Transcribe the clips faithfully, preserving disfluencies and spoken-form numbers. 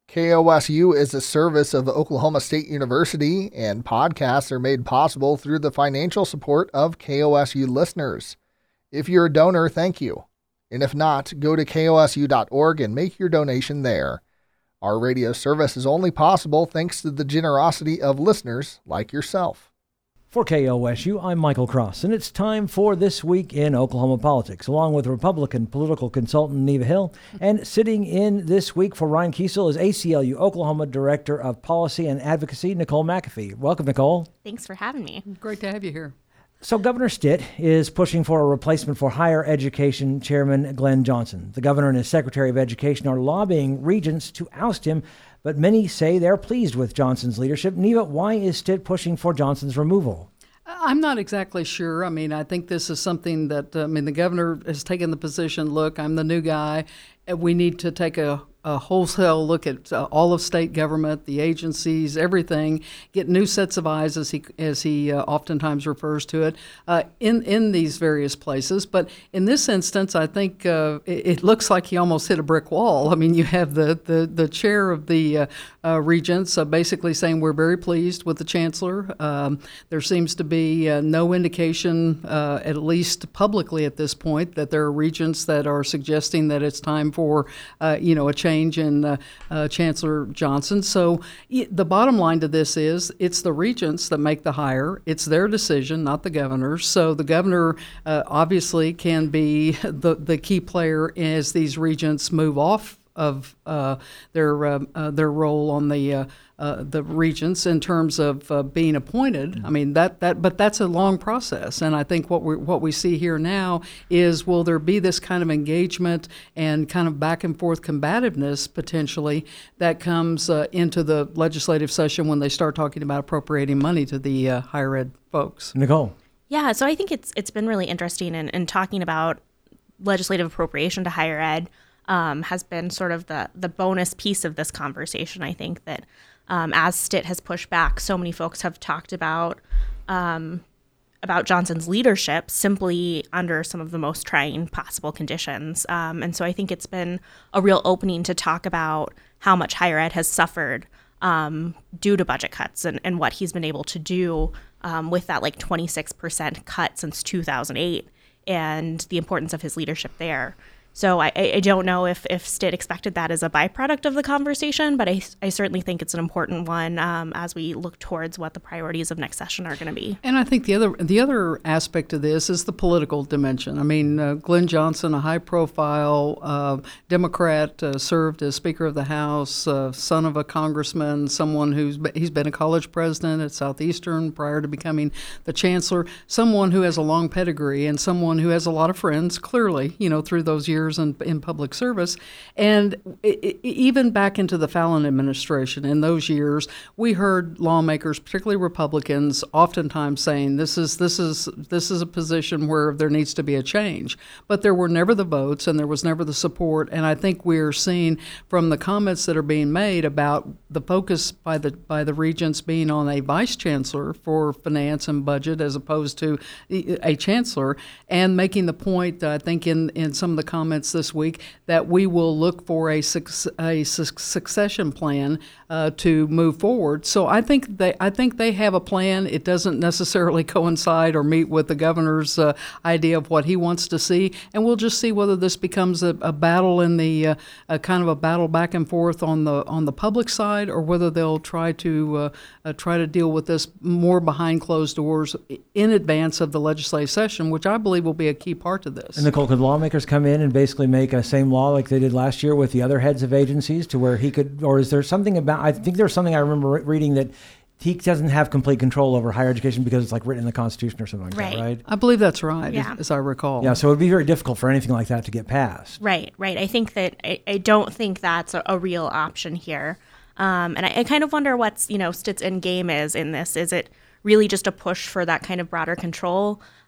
K O S U is a service of Oklahoma State University, and podcasts are made possible through the financial support of K O S U listeners. If you're a donor, thank you. And if not, go to K O S U dot org and make your donation there. Our radio service is only possible thanks to the generosity of listeners like yourself. For K O S U, I'm Michael Cross, and it's time for This Week in Oklahoma Politics, along with Republican political consultant Neva Hill. And sitting in this week for Ryan Kiesel is A C L U Oklahoma Director of Policy and Advocacy, Nicole McAfee. Welcome, Nicole. Thanks for having me. Great to have you here. So Governor Stitt is pushing for a replacement for Higher Education Chairman Glenn Johnson. The governor and his Secretary of Education are lobbying regents to oust him, but many say they're pleased with Johnson's leadership. Neva, why is Stitt pushing for Johnson's removal? I'm not exactly sure. I mean, I think this is something that, I mean, the governor has taken the position, look, I'm the new guy, and we need to take a, a wholesale look at uh, all of state government, the agencies, everything, get new sets of eyes, as he as he uh, oftentimes refers to it, uh, in, in these various places. But in this instance, I think uh, it, it looks like he almost hit a brick wall. I mean, you have the, the, the chair of the uh, uh, regents uh, basically saying we're very pleased with the chancellor. Um, there seems to be uh, no indication, uh, at least publicly at this point, that there are regents that are suggesting that it's time for, uh, you know, a change in uh, uh, Chancellor Johnson. So y- the bottom line to this is it's the regents that make the hire. It's their decision, not the governor's. So the governor uh, obviously can be the, the key player as these regents move off of uh, their uh, uh, their role on the uh, uh, the regents in terms of uh, being appointed. I mean that that, but that's a long process, and I think what we what we see here now is will there be this kind of engagement and kind of back and forth combativeness potentially that comes uh, into the legislative session when they start talking about appropriating money to the uh, higher ed folks. Nicole. Yeah, so I think it's it's been really interesting in, in talking about legislative appropriation to higher ed. Um, has been sort of the the bonus piece of this conversation. I think that um, as Stitt has pushed back, so many folks have talked about um, about Johnson's leadership simply under some of the most trying possible conditions. Um, and so I think it's been a real opening to talk about how much higher ed has suffered um, due to budget cuts and, and what he's been able to do um, with that like twenty-six percent cut since two thousand eight and the importance of his leadership there. So I, I don't know if, if Stitt expected that as a byproduct of the conversation, but I, I certainly think it's an important one um, as we look towards what the priorities of next session are going to be. And I think the other the other aspect of this is the political dimension. I mean, uh, Glenn Johnson, a high-profile uh, Democrat, uh, served as Speaker of the House, uh, son of a congressman, someone who's been, he's been a college president at Southeastern prior to becoming the chancellor, someone who has a long pedigree and someone who has a lot of friends, clearly, you know, through those years In, in public service. And it, it, even back into the Fallon administration in those years, we heard lawmakers, particularly Republicans, oftentimes saying this is this is this is a position where there needs to be a change. But there were never the votes and there was never the support. And I think we're seeing from the comments that are being made about the focus by the by the regents being on a vice chancellor for finance and budget as opposed to a chancellor, and making the point, I think in, in some of the comments this week, that we will look for a, su- a su- succession plan uh, to move forward. So I think they I think they have a plan. It doesn't necessarily coincide or meet with the governor's uh, idea of what he wants to see, and we'll just see whether this becomes a, a battle in the uh, a kind of a battle back and forth on the on the public side, or whether they'll try to uh, uh, try to deal with this more behind closed doors in advance of the legislative session, which I believe will be a key part of this. And Nicole, could lawmakers come in and basically make a same law like they did last year with the other heads of agencies to where he could, or is there something about, I think there's something I remember re- reading that he doesn't have complete control over higher education because it's like written in the Constitution or something like right. that, right? I believe that's right, yeah. as, as I recall. Yeah, so it would be very difficult for anything like that to get passed. Right, right. I think that, I, I don't think that's a, a real option here. Um, and I, I kind of wonder what's, you know, Stitt's end game is in this. Is it really just a push for that kind of broader control?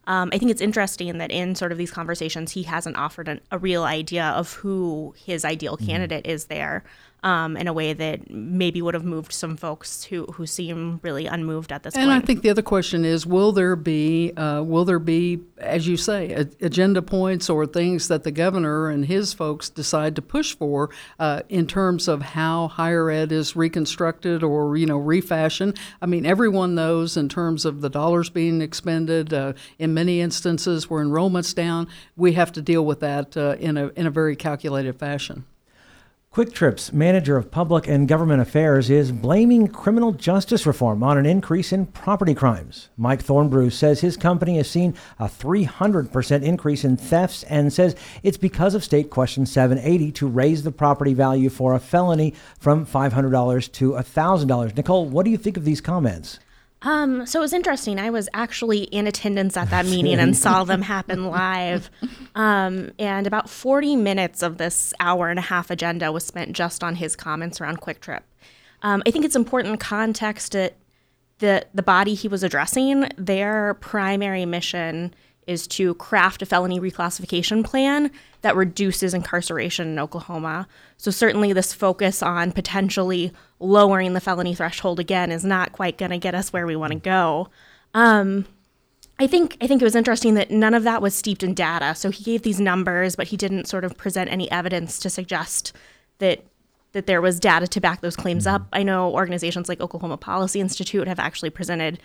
Um, I think it's interesting that in sort of these conversations, he hasn't offered an, a real idea of who his ideal candidate mm-hmm. is there um, in a way that maybe would have moved some folks who, who seem really unmoved at this and point. And I think the other question is, will there be, uh, will there be, as you say, a, agenda points or things that the governor and his folks decide to push for uh, in terms of how higher ed is reconstructed or, you know, refashioned? I mean, everyone knows in terms of the dollars being expended, uh, in many instances where enrollment's down, we have to deal with that uh, in a in a very calculated fashion. Quick Trip's manager of public and government affairs is blaming criminal justice reform on an increase in property crimes. Mike Thornbrew says his company has seen a three hundred percent increase in thefts and says it's because of State Question seven eighty to raise the property value for a felony from five hundred dollars to one thousand dollars. Nicole, what do you think of these comments? Um, so it was interesting. I was actually in attendance at that meeting and saw them happen live. Um, and about forty minutes of this hour and a half agenda was spent just on his comments around Quick Trip. Um, I think it's important context that the, the body he was addressing, their primary mission is to craft a felony reclassification plan that reduces incarceration in Oklahoma. So certainly this focus on potentially lowering the felony threshold again is not quite going to get us where we want to go. Um, I think I think it was interesting that none of that was steeped in data. So he gave these numbers, but he didn't sort of present any evidence to suggest that that there was data to back those claims up. I know organizations like Oklahoma Policy Institute have actually presented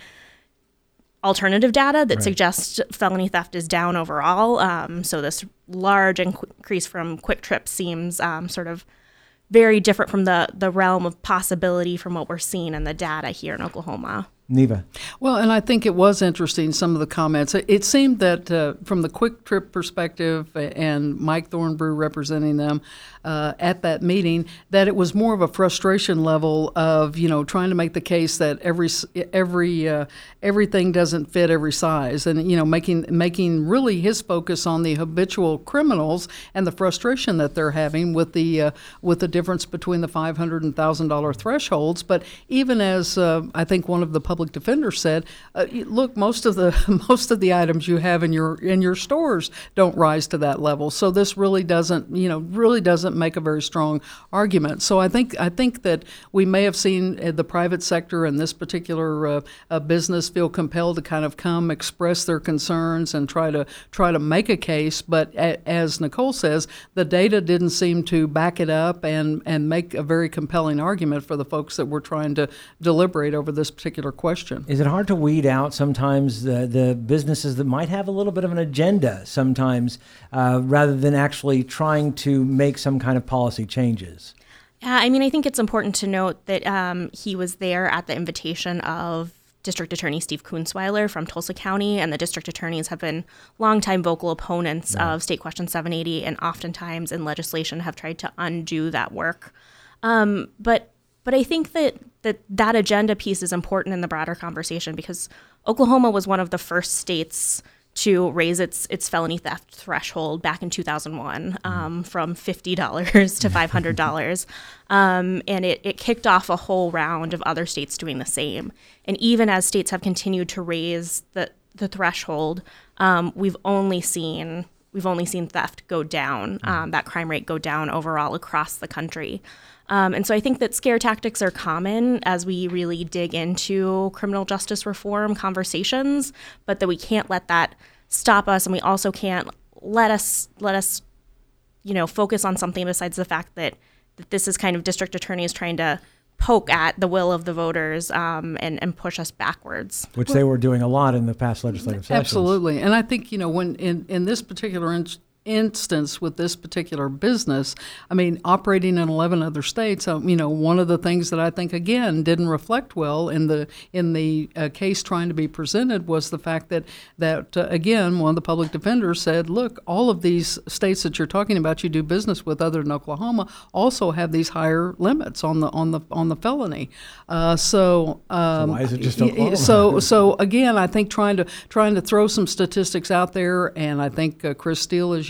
alternative data that right. suggests felony theft is down overall. Um, so this large increase from Quick Trip seems um, sort of very different from the, the realm of possibility from what we're seeing in the data here in Oklahoma. Neva. Well, and I think it was interesting, some of the comments. It, it seemed that uh, from the Quick Trip perspective and Mike Thornbrew representing them uh, at that meeting, that it was more of a frustration level of, you know, trying to make the case that every every uh, everything doesn't fit every size, and, you know, making making really his focus on the habitual criminals and the frustration that they're having with the uh, with the difference between the five hundred dollars and one thousand dollars thresholds. But even as uh, I think one of the public defender said, uh, look, most of the most of the items you have in your in your stores don't rise to that level. So this really doesn't, you know, really doesn't make a very strong argument. So I think I think that we may have seen uh, the private sector and this particular uh, uh, business feel compelled to kind of come express their concerns and try to try to make a case. But a, as Nicole says, the data didn't seem to back it up and and make a very compelling argument for the folks that were trying to deliberate over this particular question. Question. Is it hard to weed out sometimes the, the businesses that might have a little bit of an agenda sometimes uh, rather than actually trying to make some kind of policy changes? Yeah, I mean, I think it's important to note that um, he was there at the invitation of District Attorney Steve Kunzweiler from Tulsa County, and the district attorneys have been longtime vocal opponents yeah. of State Question seven eighty, and oftentimes in legislation have tried to undo that work. Um, but But I think that, that that agenda piece is important in the broader conversation because Oklahoma was one of the first states to raise its its felony theft threshold back in two thousand one um, from fifty dollars to five hundred dollars. um, and it, it kicked off a whole round of other states doing the same. And even as states have continued to raise the, the threshold, um, we've only seen we've only seen theft go down, um, that crime rate go down overall across the country. Um, and so I think that scare tactics are common as we really dig into criminal justice reform conversations, but that we can't let that stop us, and we also can't let us let us, you know, focus on something besides the fact that, that this is kind of district attorneys trying to poke at the will of the voters um, and, and push us backwards. Which they were doing a lot in the past legislative sessions. Absolutely. And I think, you know, when in, in this particular instance, instance with this particular business, I mean, operating in eleven other states, um, you know, one of the things that I think, again, didn't reflect well in the in the uh, case trying to be presented was the fact that, that uh, again, one of the public defenders said, look, all of these states that you're talking about you do business with other than Oklahoma also have these higher limits on the on the on the felony. Uh, so, um, so why is it just Oklahoma? so so again, I think trying to trying to throw some statistics out there, and I think uh, Chris Steele, as you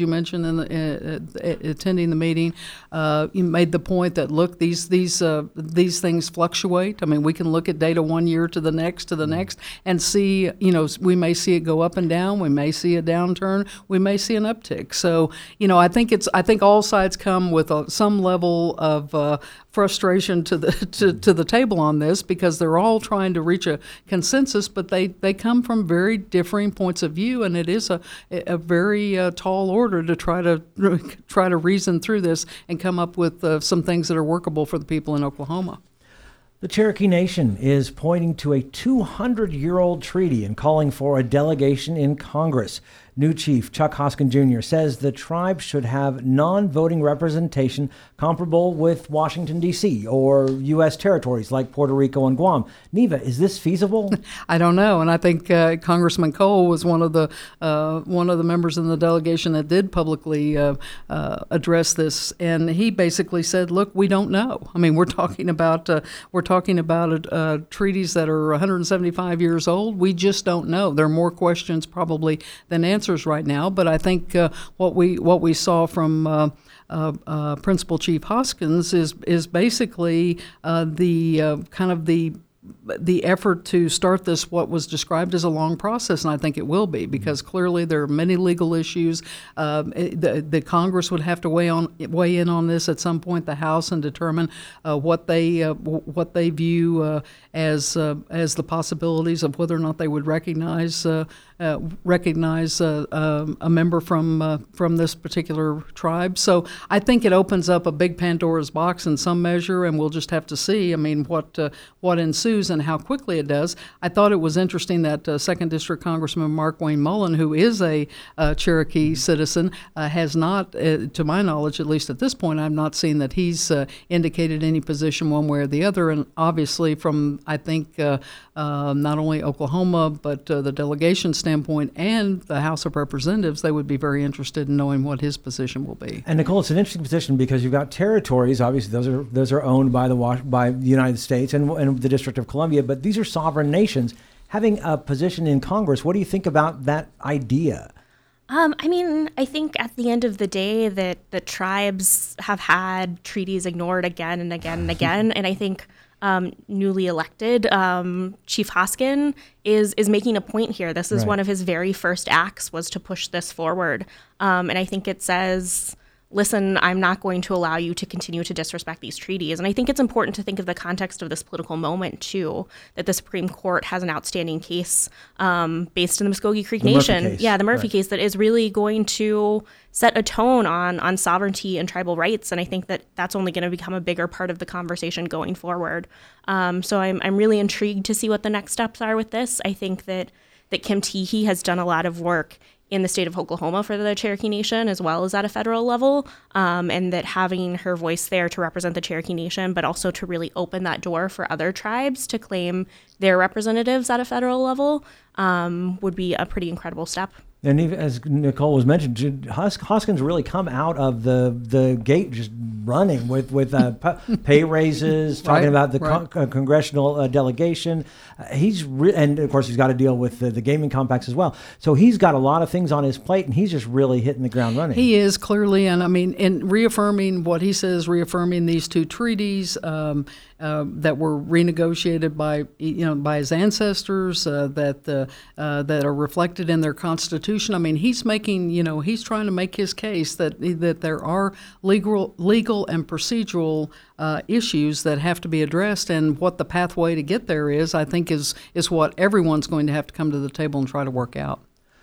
you mentioned in the, uh, uh, attending the meeting, uh, you made the point that, look, these these uh, these things fluctuate. I mean, we can look at data one year to the next to the next and see, you know, we may see it go up and down. We may see a downturn. We may see an uptick. So, you know, I think it's I think all sides come with a, some level of uh, frustration to the to, to the table on this, because they're all trying to reach a consensus, but they, they come from very differing points of view, and it is a a very uh, tall order to try to try to reason through this and come up with uh, some things that are workable for the people in Oklahoma. The Cherokee Nation is pointing to a two hundred year old treaty and calling for a delegation in Congress. New Chief Chuck Hoskin Junior says the tribe should have non-voting representation comparable with Washington, D C or U S territories like Puerto Rico and Guam. Neva, is this feasible? I don't know, and I think uh, Congressman Cole was one of the uh, one of the members in the delegation that did publicly uh, uh, address this, and he basically said, "Look, we don't know. I mean, we're talking about uh, we're talking about uh, treaties that are one hundred seventy-five years old. We just don't know. There are more questions probably than answers right now." But I think uh, what we what we saw from uh, uh, uh, Principal Chief Hoskins is is basically uh, the uh, kind of the the effort to start this, what was described as a long process, and I think it will be, because clearly there are many legal issues. Um, the, the Congress would have to weigh on weigh in on this at some point, the House, and determine uh, what they uh, what they view uh, as uh, as the possibilities of whether or not they would recognize uh, uh, recognize uh, um, a member from uh, from this particular tribe. So I think it opens up a big Pandora's box in some measure, and we'll just have to see. I mean, what uh, what ensues and how quickly it does. I thought it was interesting that uh, second District Congressman Mark Wayne Mullen, who is a uh, Cherokee citizen, uh, has not, uh, to my knowledge, at least at this point, I've not seen that he's uh, indicated any position one way or the other. And obviously from, I think, uh, uh, not only Oklahoma, but uh, the delegation standpoint and the House of Representatives, they would be very interested in knowing what his position will be. And Nicole, it's an interesting position because you've got territories. Obviously, those are those are owned by the by the United States and, and the District of Columbia, but these are sovereign nations. Having a position in Congress, what do you think about that idea? Um, I mean, I think at the end of the day that the tribes have had treaties ignored again and again and again, and I think um, newly elected um, Chief Hoskin is is making a point here. This is Right. one of his very first acts, was to push this forward, um, and I think it says, listen, I'm not going to allow you to continue to disrespect these treaties. And I think it's important to think of the context of this political moment, too, that the Supreme Court has an outstanding case um, based in the Muskogee Creek The Murphy Nation. case. Yeah, the Murphy Right. case that is really going to set a tone on, on sovereignty and tribal rights. And I think that that's only going to become a bigger part of the conversation going forward. Um, so I'm, I'm really intrigued to see what the next steps are with this. I think that, that Kim Teehee has done a lot of work in the state of Oklahoma for the Cherokee Nation, as well as at a federal level, um, and that having her voice there to represent the Cherokee Nation, but also to really open that door for other tribes to claim their representatives at a federal level, um, would be a pretty incredible step. And even, as Nicole was mentioned, Hus- Hoskins really come out of the, the gate just running with with uh, p- pay raises, talking Right, about the right. con- uh, congressional uh, delegation. Uh, he's re- and of course he's got to deal with the, the gaming complex as well. So he's got a lot of things on his plate, and he's just really hitting the ground running. He is clearly, and I mean, in reaffirming what he says, reaffirming these two treaties um, uh, that were renegotiated by, you know, by his ancestors, uh, that uh, uh, that are reflected in their constitution. I mean, he's making, you know, he's trying to make his case that that there are legal, legal and procedural uh, issues that have to be addressed, and what the pathway to get there is, I think, is is what everyone's going to have to come to the table and try to work out.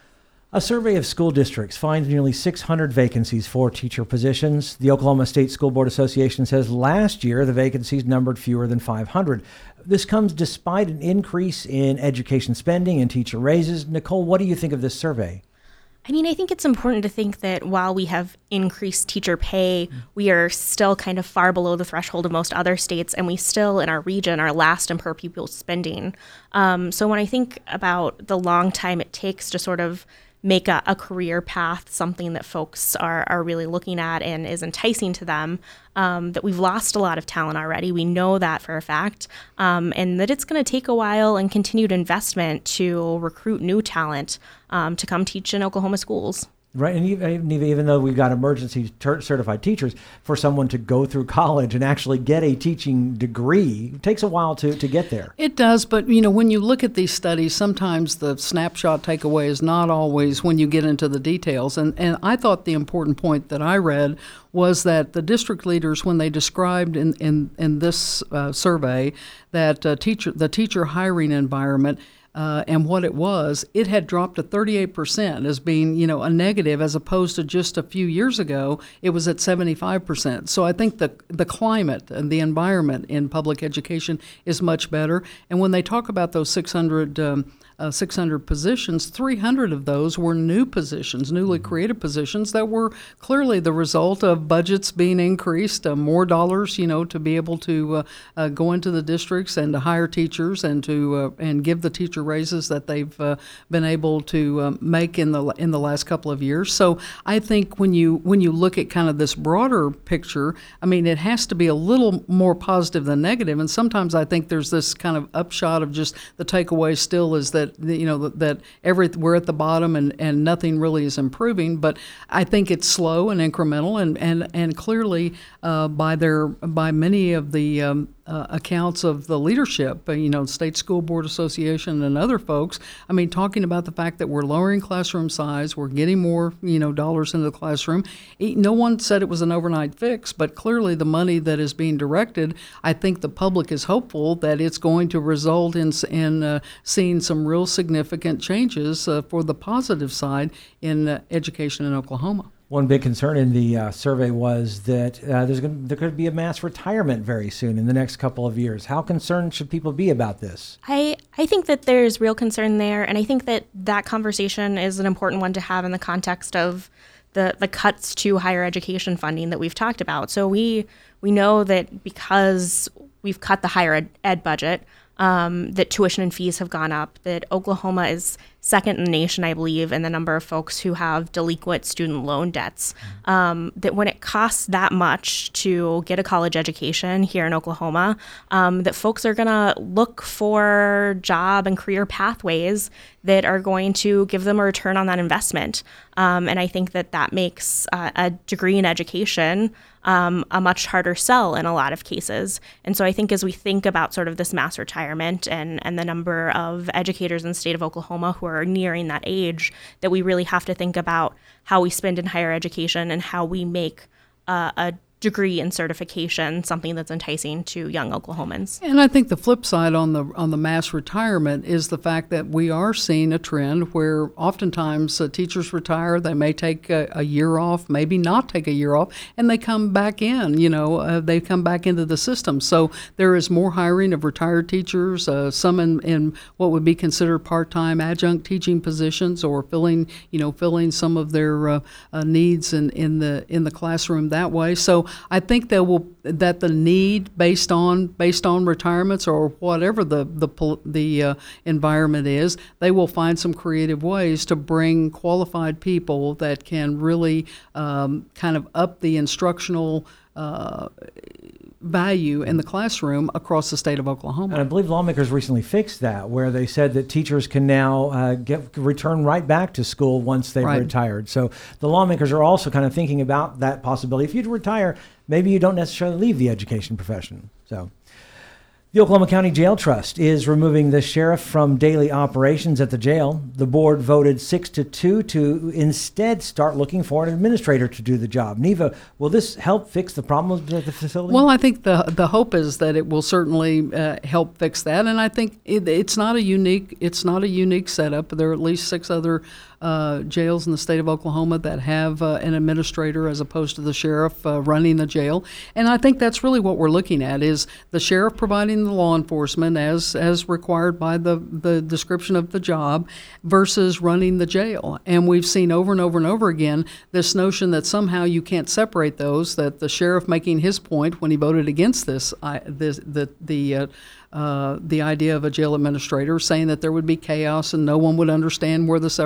A survey of school districts finds nearly six hundred vacancies for teacher positions. The Oklahoma State School Board Association says last year the vacancies numbered fewer than five hundred. This comes despite an increase in education spending and teacher raises. Nicole, what do you think of this survey? I mean, I think it's important to think that while we have increased teacher pay, we are still kind of far below the threshold of most other states, and we still, in our region, are last in per pupil spending. Um, so when I think about the long time it takes to sort of make a, a career path something that folks are, are really looking at and is enticing to them, um, that we've lost a lot of talent already. We know that for a fact, um, and that it's going to take a while and continued investment to recruit new talent um, to come teach in Oklahoma schools. Right, and even, even though we've got emergency ter- certified teachers, for someone to go through college and actually get a teaching degree, it takes a while to, to get there. It does, but you know, when you look at these studies, sometimes the snapshot takeaway is not always when you get into the details. And, and I thought the important point that I read was that the district leaders, when they described in, in, in this uh, survey that uh, teacher the teacher hiring environment, Uh, and what it was, it had dropped to thirty-eight percent as being, you know, a negative, as opposed to just a few years ago, it was at seventy-five percent. So I think the the climate and the environment in public education is much better. And when they talk about those six hundred um, uh, six hundred positions, three hundred of those were new positions, newly created positions that were clearly the result of budgets being increased, uh, more dollars, you know, to be able to uh, uh, go into the districts and to hire teachers and to uh, and give the teacher raises that they've uh, been able to uh, make in the in the last couple of years. So I think when you when you look at kind of this broader picture, I mean, it has to be a little more positive than negative. And sometimes I think there's this kind of upshot of just the takeaway still is that you know that, that every we're at the bottom and, and nothing really is improving. But I think it's slow and incremental, and and and clearly uh, by their by many of the um, Uh, accounts of the leadership, uh, you know, State School Board Association and other folks, I mean, talking about the fact that we're lowering classroom size, we're getting more, you know, dollars into the classroom. No one said it was an overnight fix, but clearly the money that is being directed, I think the public is hopeful that it's going to result in, in uh, seeing some real significant changes uh, for the positive side in uh, education in Oklahoma. One big concern in the uh, survey was that uh, there's gonna, there could be a mass retirement very soon in the next couple of years. How concerned should people be about this? I, I think that there's real concern there, and I think that that conversation is an important one to have in the context of the, the cuts to higher education funding that we've talked about. So we we know that because we've cut the higher ed, ed budget, um, that tuition and fees have gone up, that Oklahoma is second in the nation, I believe, in the number of folks who have delinquent student loan debts. Um, that when it costs that much to get a college education here in Oklahoma, um, that folks are going to look for job and career pathways that are going to give them a return on that investment. Um, and I think that that makes uh, a degree in education um, a much harder sell in a lot of cases. And so I think as we think about sort of this mass retirement and, and the number of educators in the state of Oklahoma who are nearing that age, that we really have to think about how we spend in higher education and how we make uh, a degree and certification something that's enticing to young Oklahomans. And I think the flip side on the on the mass retirement is the fact that we are seeing a trend where oftentimes uh, teachers retire, they may take a, a year off, maybe not take a year off, and they come back in, you know, uh, they come back into the system. So there is more hiring of retired teachers, uh, some in, in what would be considered part-time adjunct teaching positions, or filling, you know, filling some of their uh, uh, needs in, in the in the classroom that way. So I think that will that the need based on based on retirements or whatever the the the uh, environment is, they will find some creative ways to bring qualified people that can really um, kind of up the instructional uh, value in the classroom across the state of Oklahoma. And I believe lawmakers recently fixed that, where they said that teachers can now uh, get return right back to school once they've Right. retired. So the lawmakers are also kind of thinking about that possibility. If you retire, maybe you don't necessarily leave the education profession. So the Oklahoma County Jail Trust is removing the sheriff from daily operations at the jail. The board voted six to two to instead start looking for an administrator to do the job. Neva, will this help fix the problems at the facility? Well, I think the the hope is that it will certainly uh, help fix that, and I think it, it's not a unique it's not a unique setup. There are at least six other uh, jails in the state of Oklahoma that have uh, an administrator as opposed to the sheriff uh, running the jail, and I think that's really what we're looking at: is the sheriff providing the law enforcement as as required by the the description of the job, versus running the jail. And we've seen over and over and over again this notion that somehow you can't separate those. That the sheriff making his point when he voted against this, I, this the the uh, uh, the idea of a jail administrator, saying that there would be chaos and no one would understand where the separation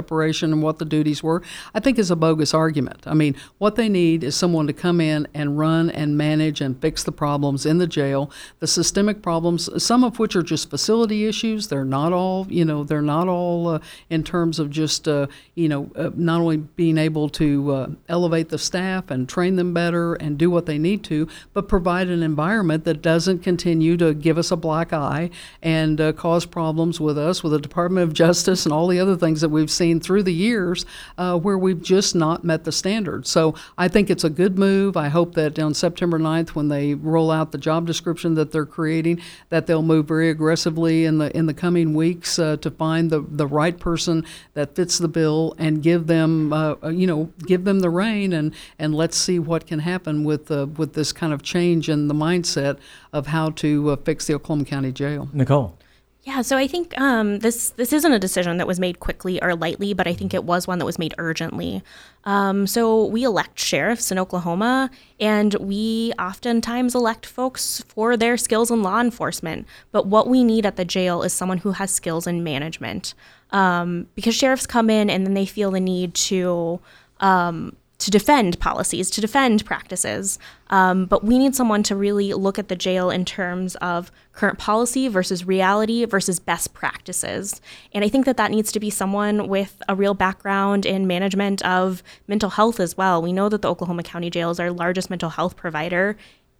description and what the duties were, I think is a bogus argument. I mean, what they need is someone to come in and run and manage and fix the problems in the jail, the systemic problems, some of which are just facility issues. They're not all, you know, they're not all uh, in terms of just, uh, you know, uh, not only being able to uh, elevate the staff and train them better and do what they need to, but provide an environment that doesn't continue to give us a black eye and uh, cause problems with us, with the Department of Justice and all the other things that we've seen through the years uh, where we've just not met the standards. So I think it's a good move. I hope that on September ninth, when they roll out the job description that they're creating, that they'll move very aggressively in the in the coming weeks uh, to find the, the right person that fits the bill and give them, uh, you know, give them the rein and, and let's see what can happen with uh, with this kind of change in the mindset of how to uh, fix the Oklahoma County Jail. Nicole. Yeah, so I think um, this this isn't a decision that was made quickly or lightly, but I think it was one that was made urgently. Um, so we elect sheriffs in Oklahoma, and we oftentimes elect folks for their skills in law enforcement. But what we need at the jail is someone who has skills in management, um, because sheriffs come in and then they feel the need to um, to defend policies, to defend practices. Um, but we need someone to really look at the jail in terms of current policy versus reality versus best practices. And I think that that needs to be someone with a real background in management of mental health as well. We know that the Oklahoma County Jail is our largest mental health provider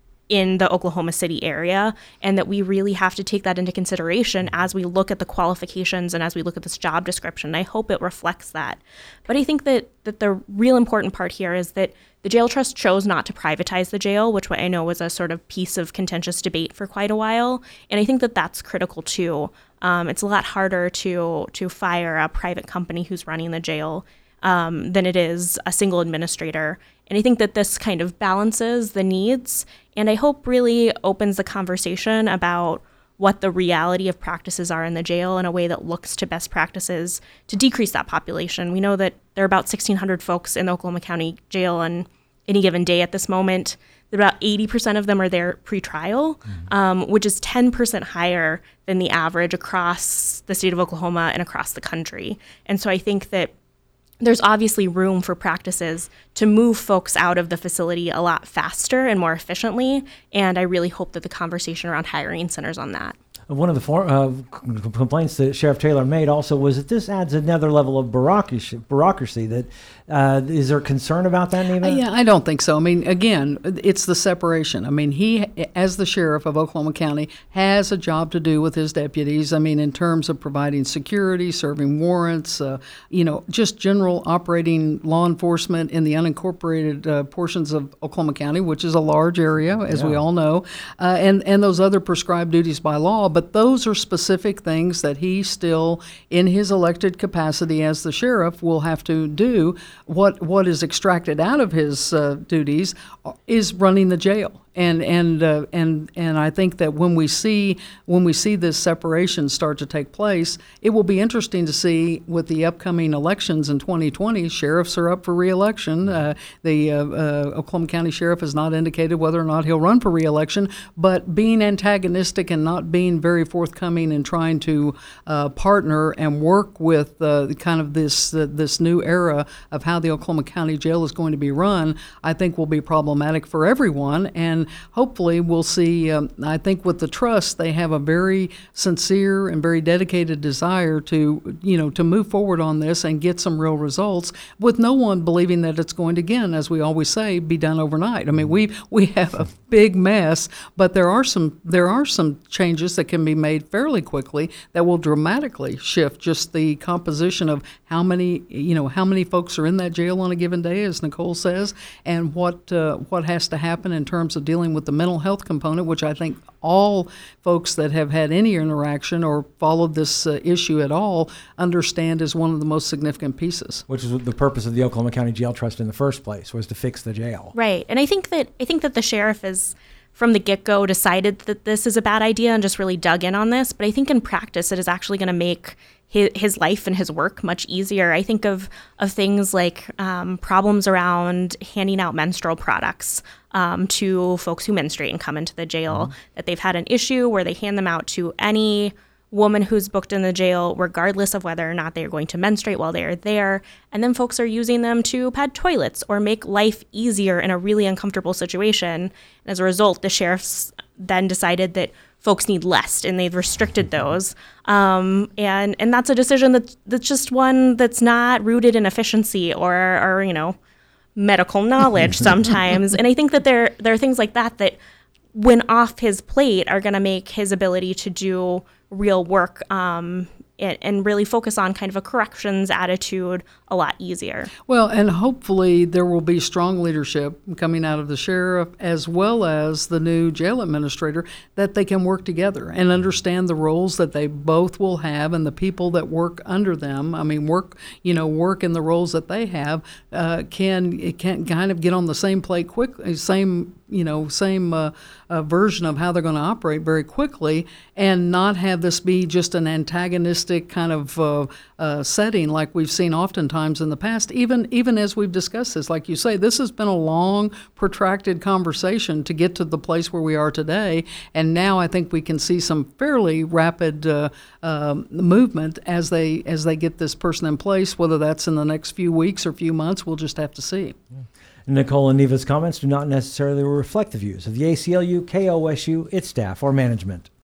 in the Oklahoma City area, and that we really have to take that into consideration as we look at the qualifications and as we look at this job description. I hope it reflects that. But I think that, that the real important part here is that the Jail Trust chose not to privatize the jail, which I know was a sort of piece of contentious debate for quite a while. And I think that that's critical too. Um, it's a lot harder to to fire a private company who's running the jail um, than it is a single administrator. And I think that this kind of balances the needs, and I hope really opens the conversation about what the reality of practices are in the jail in a way that looks to best practices to decrease that population. We know that there are about sixteen hundred folks in the Oklahoma County Jail on any given day at this moment. About eighty percent of them are there pre-trial, mm-hmm. um, which is ten percent higher than the average across the state of Oklahoma and across the country. And so I think that there's obviously room for practices to move folks out of the facility a lot faster and more efficiently, and I really hope that the conversation around hiring centers on that. One of the for, uh, complaints that Sheriff Taylor made also was that this adds another level of bureaucracy. bureaucracy that uh, is there concern about that, Neva? Yeah, I don't think so. I mean, again, it's the separation. I mean, he, as the sheriff of Oklahoma County, has a job to do with his deputies. I mean, in terms of providing security, serving warrants, uh, you know, just general operating law enforcement in the unincorporated uh, portions of Oklahoma County, which is a large area, as yeah. we all know, uh, and, and those other prescribed duties by law. But those are specific things that he still, in his elected capacity as the sheriff, will have to do. What what is extracted out of his uh, duties is running the jail. And and uh, and and I think that when we see when we see this separation start to take place, it will be interesting to see with the upcoming elections in twenty twenty. Sheriffs are up for re-election. Uh, the uh, uh, Oklahoma County Sheriff has not indicated whether or not he'll run for re-election, but being antagonistic and not being very forthcoming in trying to uh, partner and work with uh, kind of this uh, this new era of how the Oklahoma County Jail is going to be run, I think will be problematic for everyone. And hopefully we'll see, um, I think with the trust, they have a very sincere and very dedicated desire to, you know, to move forward on this and get some real results with no one believing that it's going to, again, as we always say, be done overnight. I mean, we we have a big mess, but there are some there are some changes that can be made fairly quickly that will dramatically shift just the composition of how many, you know, how many folks are in that jail on a given day, as Nicole says, and what uh, what has to happen in terms of dealing with the mental health component, which I think all folks that have had any interaction or followed this uh, issue at all understand is one of the most significant pieces. Which is the purpose of the Oklahoma County Jail Trust in the first place, was to fix the jail. Right, and I think that I think that the sheriff is, from the get-go, decided that this is a bad idea and just really dug in on this. But I think in practice, it is actually going to make his, his life and his work much easier. I think of, of things like um, problems around handing out menstrual products um, to folks who menstruate and come into the jail, mm-hmm. that they've had an issue where they hand them out to any woman who's booked in the jail regardless of whether or not they're going to menstruate while they are there. And then folks are using them to pad toilets or make life easier in a really uncomfortable situation. And as a result, the sheriffs then decided that folks need less, and they've restricted those. Um, and and that's a decision that that's just one that's not rooted in efficiency or, or you know, medical knowledge sometimes. And I think that there there are things like that that, when off his plate, are going to make his ability to do real work um, and, and really focus on kind of a corrections attitude a lot easier. Well, and hopefully there will be strong leadership coming out of the sheriff as well as the new jail administrator, that they can work together and understand the roles that they both will have, and the people that work under them. I mean, work, you know, work in the roles that they have uh, can it can kind of get on the same plate quick, same you know, same uh, uh, version of how they're going to operate very quickly, and not have this be just an antagonistic kind of uh, uh, setting like we've seen oftentimes in the past. Even even as we've discussed this, like you say, this has been a long, protracted conversation to get to the place where we are today, and now I think we can see some fairly rapid uh, uh, movement as they as they get this person in place. Whether that's in the next few weeks or few months, we'll just have to see. Yeah. Nicole and Neva's comments do not necessarily reflect the views of the A C L U, K O S U, its staff, or management.